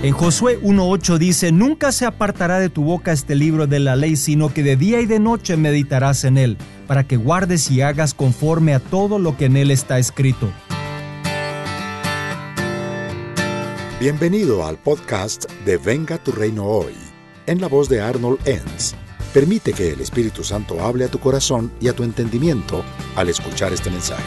En Josué 1:8 dice: Nunca se apartará de tu boca este libro de la ley, sino que de día y de noche meditarás en él, para que guardes y hagas conforme a todo lo que en él está escrito. Bienvenido al podcast de Venga tu Reino Hoy, en la voz de Arnold Enns. Permite que el Espíritu Santo hable a tu corazón y a tu entendimiento al escuchar este mensaje.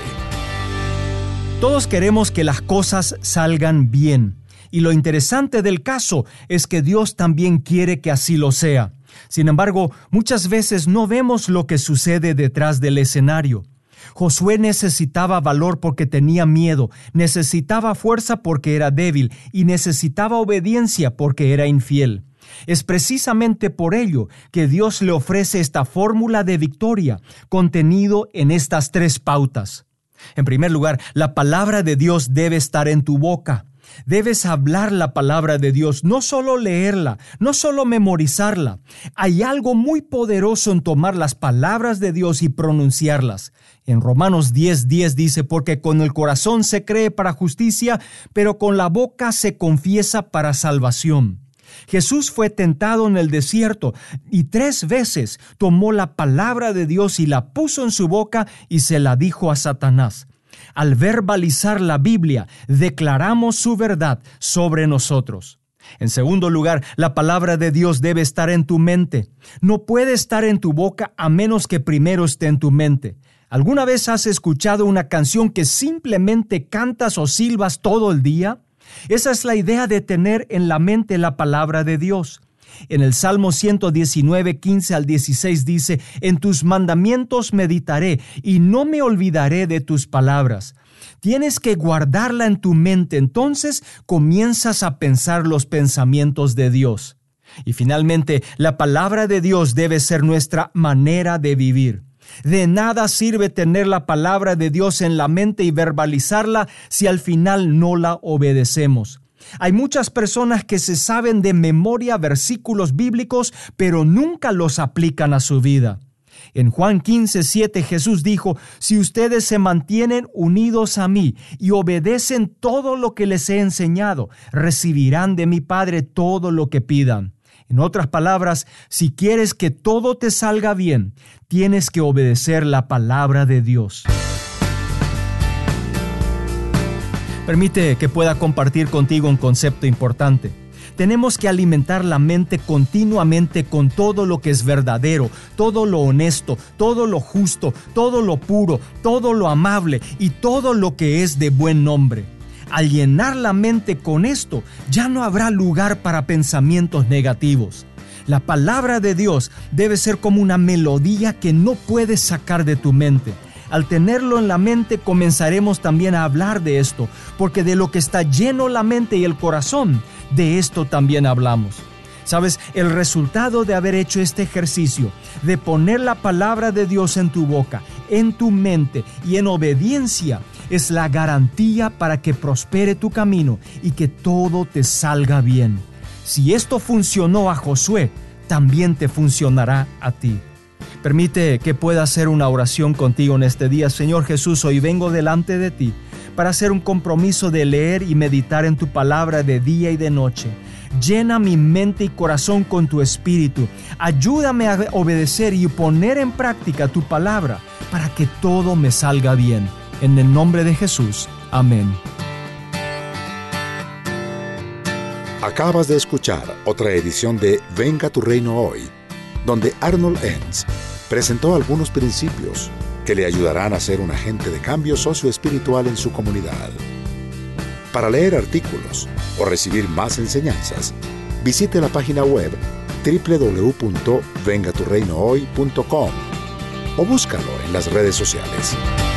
Todos queremos que las cosas salgan bien. Y lo interesante del caso es que Dios también quiere que así lo sea. Sin embargo, muchas veces no vemos lo que sucede detrás del escenario. Josué necesitaba valor porque tenía miedo, necesitaba fuerza porque era débil y necesitaba obediencia porque era infiel. Es precisamente por ello que Dios le ofrece esta fórmula de victoria, contenido en estas 3 pautas. En primer lugar, la palabra de Dios debe estar en tu boca. Debes hablar la palabra de Dios, no solo leerla, no solo memorizarla. Hay algo muy poderoso en tomar las palabras de Dios y pronunciarlas. En Romanos 10:10 dice: porque con el corazón se cree para justicia, pero con la boca se confiesa para salvación. Jesús fue tentado en el desierto y 3 veces tomó la palabra de Dios y la puso en su boca y se la dijo a Satanás. Al verbalizar la Biblia, declaramos su verdad sobre nosotros. En segundo lugar, la palabra de Dios debe estar en tu mente. No puede estar en tu boca a menos que primero esté en tu mente. ¿Alguna vez has escuchado una canción que simplemente cantas o silbas todo el día? Esa es la idea de tener en la mente la palabra de Dios. En el Salmo 119, 15 al 16 dice: en tus mandamientos meditaré y no me olvidaré de tus palabras. Tienes que guardarla en tu mente, entonces comienzas a pensar los pensamientos de Dios. Y finalmente, la palabra de Dios debe ser nuestra manera de vivir. De nada sirve tener la palabra de Dios en la mente y verbalizarla si al final no la obedecemos. Hay muchas personas que se saben de memoria versículos bíblicos, pero nunca los aplican a su vida. En Juan 15:7 Jesús dijo: si ustedes se mantienen unidos a mí y obedecen todo lo que les he enseñado, recibirán de mi Padre todo lo que pidan. En otras palabras, si quieres que todo te salga bien, tienes que obedecer la palabra de Dios. Permite que pueda compartir contigo un concepto importante. Tenemos que alimentar la mente continuamente con todo lo que es verdadero, todo lo honesto, todo lo justo, todo lo puro, todo lo amable y todo lo que es de buen nombre. Al llenar la mente con esto, ya no habrá lugar para pensamientos negativos. La palabra de Dios debe ser como una melodía que no puedes sacar de tu mente. Al tenerlo en la mente, comenzaremos también a hablar de esto, porque de lo que está lleno la mente y el corazón, de esto también hablamos. ¿Sabes? El resultado de haber hecho este ejercicio, de poner la palabra de Dios en tu boca, en tu mente y en obediencia, es la garantía para que prospere tu camino y que todo te salga bien. Si esto funcionó a Josué, también te funcionará a ti. Permite que pueda hacer una oración contigo en este día. Señor Jesús, hoy vengo delante de ti para hacer un compromiso de leer y meditar en tu palabra de día y de noche. Llena mi mente y corazón con tu espíritu. Ayúdame a obedecer y poner en práctica tu palabra para que todo me salga bien. En el nombre de Jesús. Amén. Acabas de escuchar otra edición de Venga tu Reino Hoy, donde Arnold Enns presentó algunos principios que le ayudarán a ser un agente de cambio socioespiritual en su comunidad. Para leer artículos o recibir más enseñanzas, visite la página web www.vengaturreinohoy.com o búscalo en las redes sociales.